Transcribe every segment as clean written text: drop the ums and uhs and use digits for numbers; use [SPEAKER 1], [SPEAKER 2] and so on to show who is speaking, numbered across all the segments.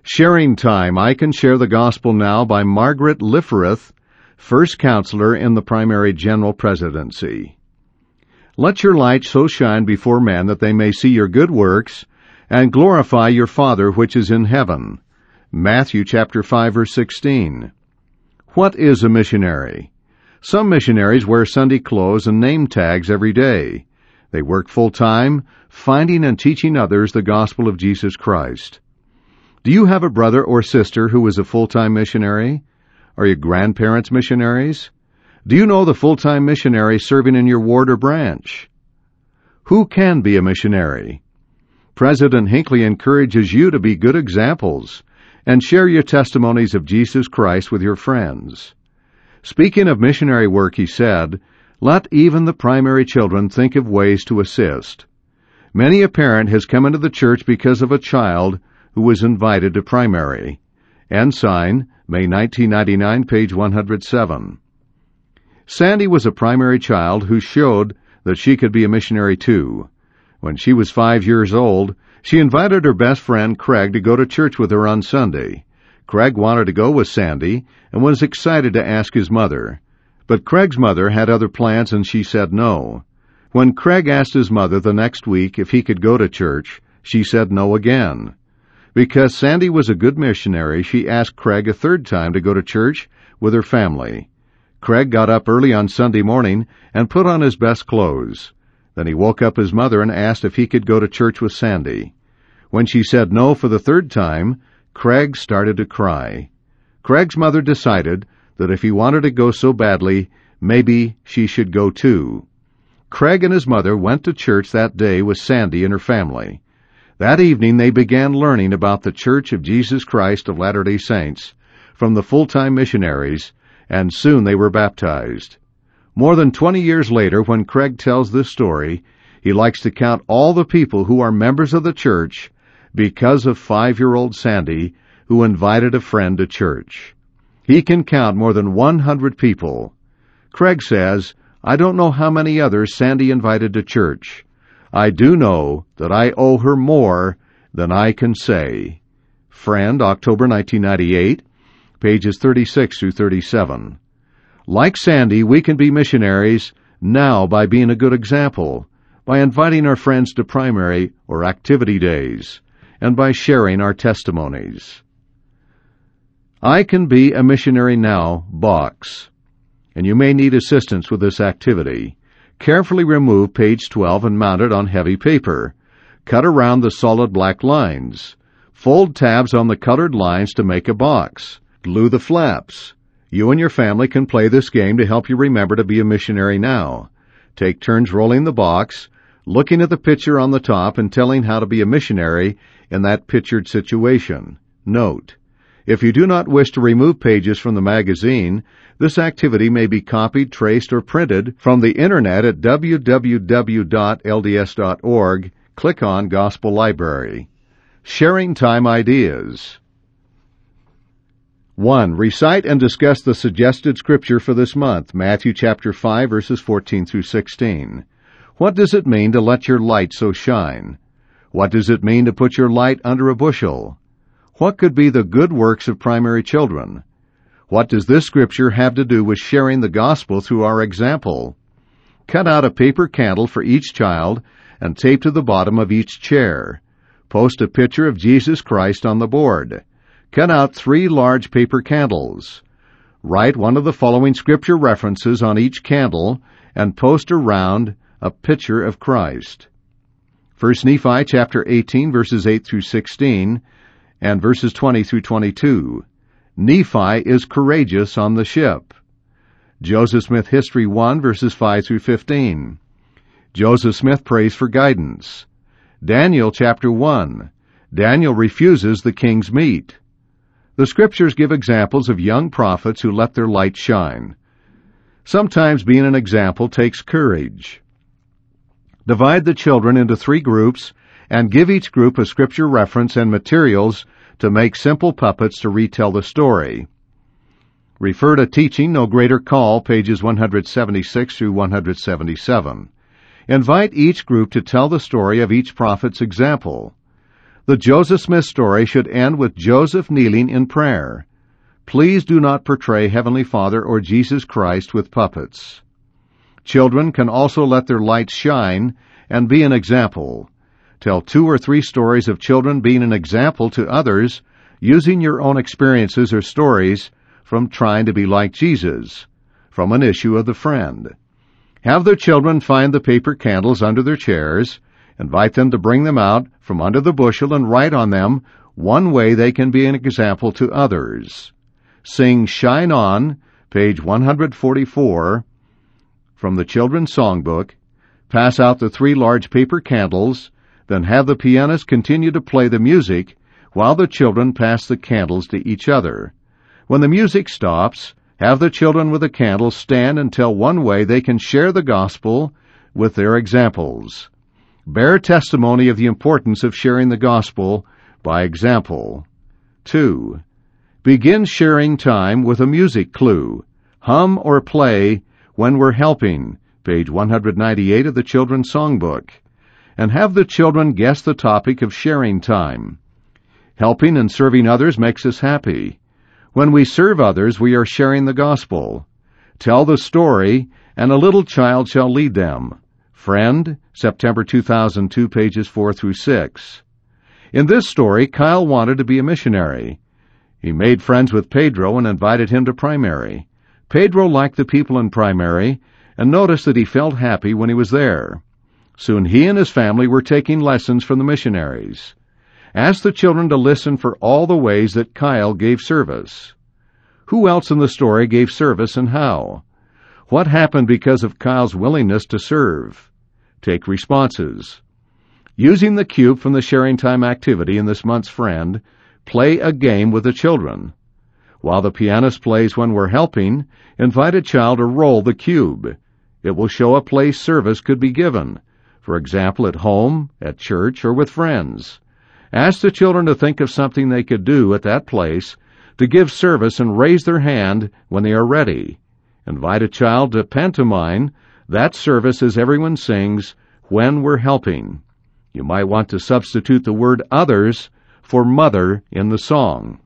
[SPEAKER 1] Sharing Time, I Can Share the Gospel Now by Margaret Liffereth, First Counselor in the Primary General Presidency. Let your light so shine before men that they may see your good works and glorify your Father which is in heaven. Matthew chapter 5, verse 16. What is a missionary? Some missionaries wear Sunday clothes and name tags every day. They work full-time, finding and teaching others the gospel of Jesus Christ. Do you have a brother or sister who is a full-time missionary? Are your grandparents missionaries? Do you know the full-time missionary serving in your ward or branch? Who can be a missionary? President Hinckley encourages you to be good examples and share your testimonies of Jesus Christ with your friends. Speaking of missionary work, he said, "Let even the primary children think of ways to assist." Many a parent has come into the church because of a child who was invited to primary. Ensign, May 1999, page 107. Sandy was a primary child who showed that she could be a missionary too. When she was 5 years old, she invited her best friend Craig to go to church with her on Sunday. Craig wanted to go with Sandy and was excited to ask his mother. But Craig's mother had other plans and she said no. When Craig asked his mother the next week if he could go to church, she said no again. Because Sandy was a good missionary, she asked Craig a third time to go to church with her family. Craig got up early on Sunday morning and put on his best clothes. Then he woke up his mother and asked if he could go to church with Sandy. When she said no for the third time, Craig started to cry. Craig's mother decided that if he wanted to go so badly, maybe she should go too. Craig and his mother went to church that day with Sandy and her family. That evening they began learning about the Church of Jesus Christ of Latter-day Saints from the full-time missionaries, and soon they were baptized. More than 20 years later, when Craig tells this story, he likes to count all the people who are members of the church because of 5-year-old Sandy, who invited a friend to church. He can count more than 100 people. Craig says, "I don't know how many others Sandy invited to church. I do know that I owe her more than I can say." Friend, October 1998, pages 36 through 37. Like Sandy, we can be missionaries now by being a good example, by inviting our friends to primary or activity days, and by sharing our testimonies. I Can Be a Missionary Now box. And you may need assistance with this activity. Carefully remove page 12 and mount it on heavy paper. Cut around the solid black lines. Fold tabs on the colored lines to make a box. Glue the flaps. You and your family can play this game to help you remember to be a missionary now. Take turns rolling the box, looking at the picture on the top and telling how to be a missionary in that pictured situation. Note: if you do not wish to remove pages from the magazine, this activity may be copied, traced, or printed from the Internet at www.lds.org. Click on Gospel Library. Sharing Time Ideas. 1. Recite and discuss the suggested scripture for this month, Matthew chapter 5, verses 14 through 16. What does it mean to let your light so shine? What does it mean to put your light under a bushel? What could be the good works of primary children? What does this scripture have to do with sharing the gospel through our example? Cut out a paper candle for each child and tape to the bottom of each chair. Post a picture of Jesus Christ on the board. Cut out 3 large paper candles. Write one of the following scripture references on each candle and post around a picture of Christ. 1 Nephi chapter 18, verses 8 through 16, and verses 20 through 22. Nephi is courageous on the ship. Joseph Smith History 1, verses 5 through 15. Joseph Smith prays for guidance. Daniel chapter 1. Daniel refuses the king's meat. The scriptures give examples of young prophets who let their light shine. Sometimes being an example takes courage. Divide the children into 3 groups and give each group a scripture reference and materials to make simple puppets to retell the story. Refer to Teaching No Greater Call, pages 176 through 177. Invite each group to tell the story of each prophet's example. The Joseph Smith story should end with Joseph kneeling in prayer. Please do not portray Heavenly Father or Jesus Christ with puppets. Children can also let their light shine and be an example. Tell 2 or 3 stories of children being an example to others, using your own experiences or stories from trying to be like Jesus, from an issue of the friend. Have the children find the paper candles under their chairs. Invite them to bring them out from under the bushel and write on them one way they can be an example to others. Sing Shine On, page 144, from the Children's Songbook. Pass out the 3 large paper candles, then have the pianist continue to play the music while the children pass the candles to each other. When the music stops, have the children with the candles stand and tell one way they can share the gospel with their examples. Bear testimony of the importance of sharing the gospel by example. 2. Begin sharing time with a music clue. Hum or play When We're Helping, page 198 of the Children's Songbook, and have the children guess the topic of sharing time. Helping and serving others makes us happy. When we serve others, we are sharing the gospel. Tell the story, and a little child shall lead them. Friend, September 2002, pages 4 through 6. In this story, Kyle wanted to be a missionary. He made friends with Pedro and invited him to primary. Pedro liked the people in primary and noticed that he felt happy when he was there. Soon he and his family were taking lessons from the missionaries. Ask the children to listen for all the ways that Kyle gave service. Who else in the story gave service and how? What happened because of Kyle's willingness to serve? Take responses. Using the cube from the sharing time activity in this month's friend, play a game with the children. While the pianist plays When We're Helping, invite a child to roll the cube. It will show a place service could be given, for example, at home, at church, or with friends. Ask the children to think of something they could do at that place to give service and raise their hand when they are ready. Invite a child to pantomime that service as everyone sings When We're Helping. You might want to substitute the word others for mother in the song.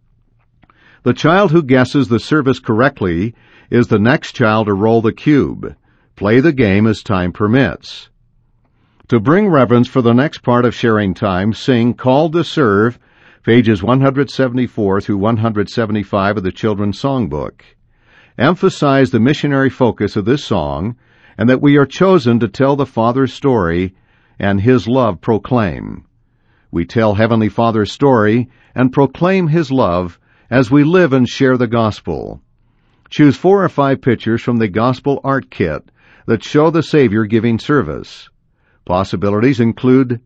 [SPEAKER 1] The child who guesses the service correctly is the next child to roll the cube. Play the game as time permits. To bring reverence for the next part of sharing time, sing Called to Serve, pages 174 through 175 of the Children's Songbook. Emphasize the missionary focus of this song and that we are chosen to tell the Father's story and His love proclaim. We tell Heavenly Father's story and proclaim His love as we live and share the gospel. Choose 4 or 5 pictures from the Gospel Art Kit that show the Savior giving service. Possibilities include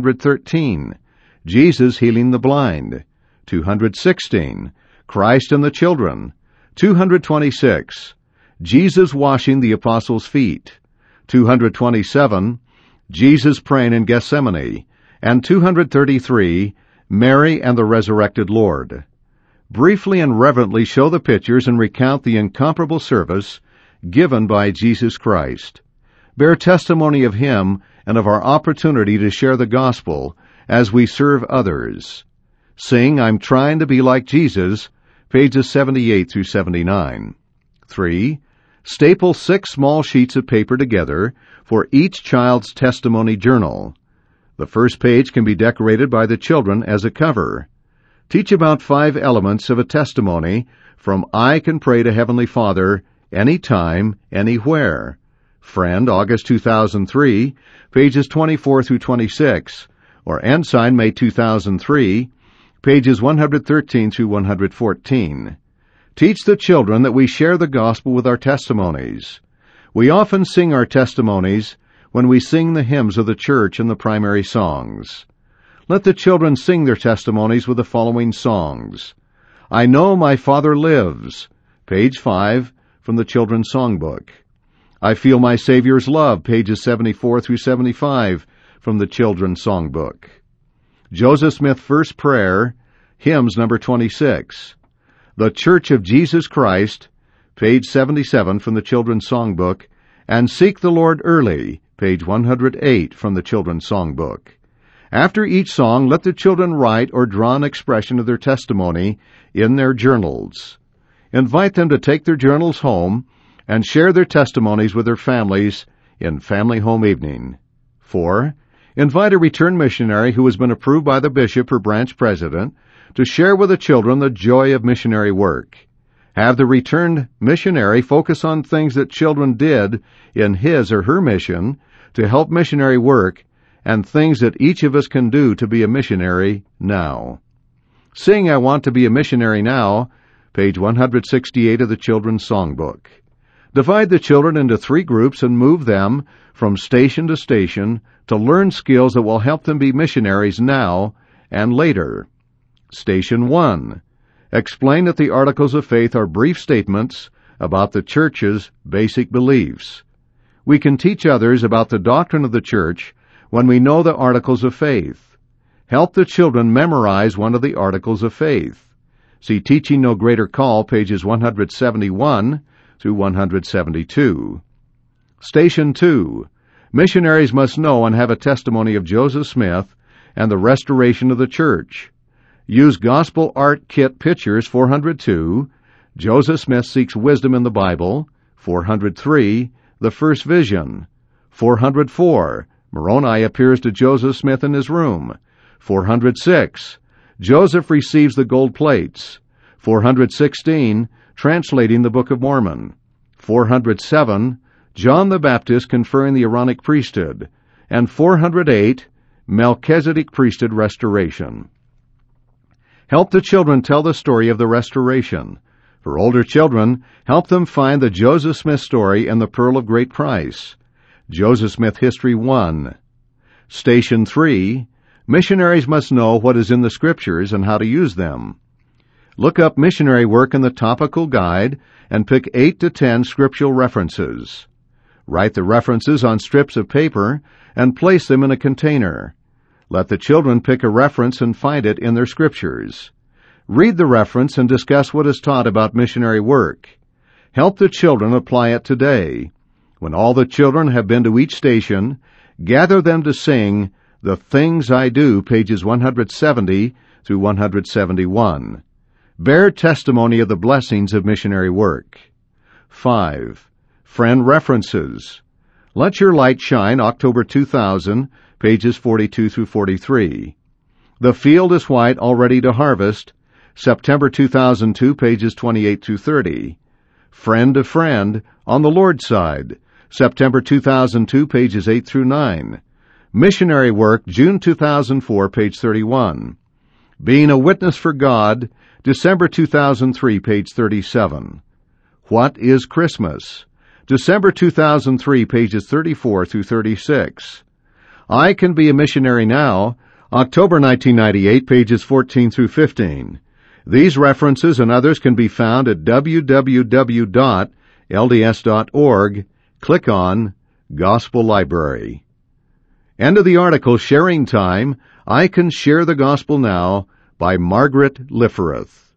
[SPEAKER 1] 213, Jesus healing the blind; 216, Christ and the children; 226, Jesus washing the apostles' feet; 227, Jesus praying in Gethsemane; and 233, Mary and the resurrected Lord. Briefly and reverently show the pictures and recount the incomparable service given by Jesus Christ. Bear testimony of Him and of our opportunity to share the gospel as we serve others. Sing I'm Trying to Be Like Jesus, pages 78 through 79. 3. Staple 6 small sheets of paper together for each child's testimony journal. The first page can be decorated by the children as a cover. Teach about 5 elements of a testimony from I Can Pray to Heavenly Father Anytime, Anywhere. Friend, August 2003, pages 24 through 26, or Ensign, May 2003, pages 113 through 114. Teach the children that we share the gospel with our testimonies. We often sing our testimonies when we sing the hymns of the church and the primary songs. Let the children sing their testimonies with the following songs. I Know My Father Lives, page 5 from the Children's Songbook. I Feel My Savior's Love, pages 74 through 75 from the Children's Songbook. Joseph Smith First Prayer, hymns number 26. The Church of Jesus Christ, page 77 from the Children's Songbook, and Seek the Lord Early, page 108 from the Children's Songbook. After each song, let the children write or draw an expression of their testimony in their journals. Invite them to take their journals home and share their testimonies with their families in Family Home Evening. 4. Invite a returned missionary who has been approved by the bishop or branch president to share with the children the joy of missionary work. Have the returned missionary focus on things that children did in his or her mission to help missionary work and things that each of us can do to be a missionary now. Sing I Want to Be a Missionary Now, page 168 of the Children's Songbook. Divide the children into 3 groups and move them from station to station to learn skills that will help them be missionaries now and later. Station 1. Explain that the Articles of Faith are brief statements about the Church's basic beliefs. We can teach others about the doctrine of the Church when we know the Articles of Faith. Help the children memorize one of the Articles of Faith. See Teaching No Greater Call, pages 171 through 172. Station 2. Missionaries must know and have a testimony of Joseph Smith and the restoration of the church. Use Gospel Art Kit Pictures 402, Joseph Smith Seeks Wisdom in the Bible, 403, The First Vision, 404, Moroni appears to Joseph Smith in his room, 406, Joseph receives the gold plates, 416, Translating the Book of Mormon, 407, John the Baptist conferring the Aaronic priesthood, and 408, Melchizedek priesthood restoration. Help the children tell the story of the restoration. For older children, help them find the Joseph Smith story and the Pearl of Great Price. Joseph Smith History 1. Station 3. Missionaries must know what is in the Scriptures and how to use them. Look up missionary work in the topical guide and pick 8 to 10 scriptural references. Write the references on strips of paper and place them in a container. Let the children pick a reference and find it in their scriptures. Read the reference and discuss what is taught about missionary work. Help the children apply it today. When all the children have been to each station, gather them to sing The Things I Do, pages 170 through 171. Bear testimony of the blessings of missionary work. 5. Friend references. Let Your Light Shine, October 2000, pages 42 through 43. The Field is White, All Ready to Harvest, September 2002, pages 28 through 30. Friend to Friend, On the Lord's Side, September 2002, pages 8 through 9. Missionary Work, June 2004, page 31. Being a Witness for God, December 2003, page 37. What is Christmas? December 2003, pages 34 through 36. I Can Be a Missionary Now, October 1998, pages 14 through 15. These references and others can be found at www.lds.org. Click on Gospel Library. End of the article, Sharing Time, I Can Share the Gospel Now, by Margaret Lifereth.